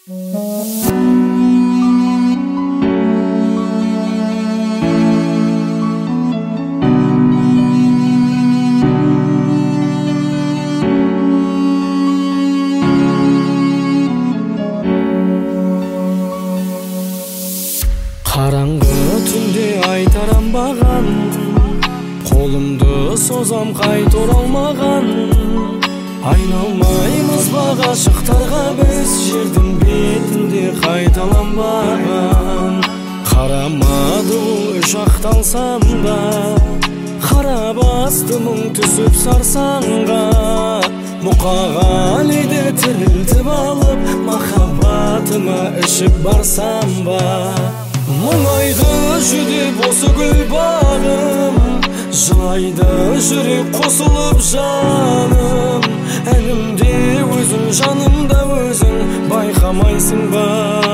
Қараңғы түнде айтарамбаған, қолымды созам қайта оралмаған. Айналмаймыз ба ғашықтарға біз, жердің бетінде қайталанбаған. Қарамады ол үш ақталсам да, қара басты мұң түсіп сарсаңға. Мұқағалиді тірілтіп алып, махаббатыма ішіп барсам ба. Мұңайды жүдеп осы гүл бағым, жылайды жүрек қосылып жаным. Әнімде өзің, жанымда өзің, байқамайсың ба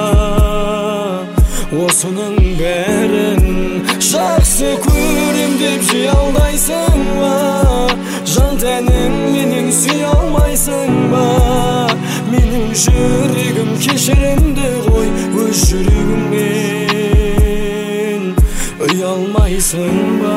осының бәрін? Жақсы көрем деп жей алдайсың ба? Жан тәнің менің сүй алмайсың ба? Менің жүрегім кешірімді ғой, өз жүрегіңмен ұялмайсың ба?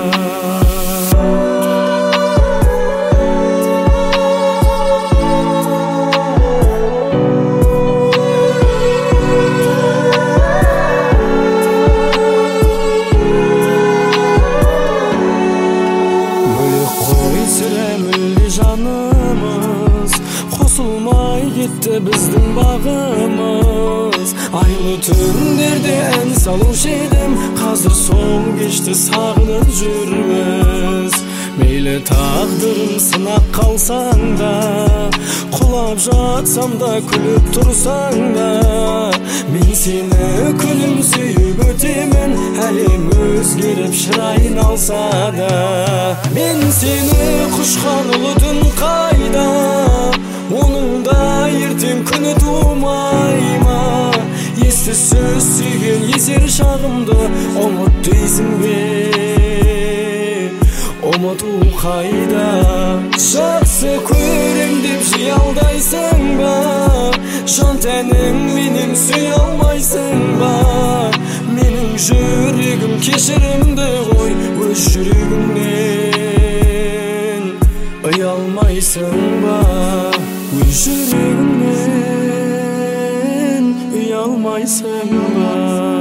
Жанымыз қосылмай кетті біздің бағымыз. Айлы түндерде ән салушы едім, қазір сол кешті сағынып жүрміз. Мейлі тағдырым сынақ қалсаң да, құлап жатсам да, күліп тұрсаң да, мен сені күлімсейіп өтемін. Әлем өзгеріп шырайын алса да, мен сені құшқан ұлы түн қайда? Оның да ертең күні тумай ма? Есті сөз сүйген есер шағымды ұмыт дейсің бе? Ұмыту қайда? Жақсы көрем деп жей алдайсың ба? Жан тәнің менің сүй алмайсың ба? Менің жүрегім кешірімді ғой, өз жүрегіңнен ұялмайсың ба? Өз жүрегіңнен ұялмайсың ба?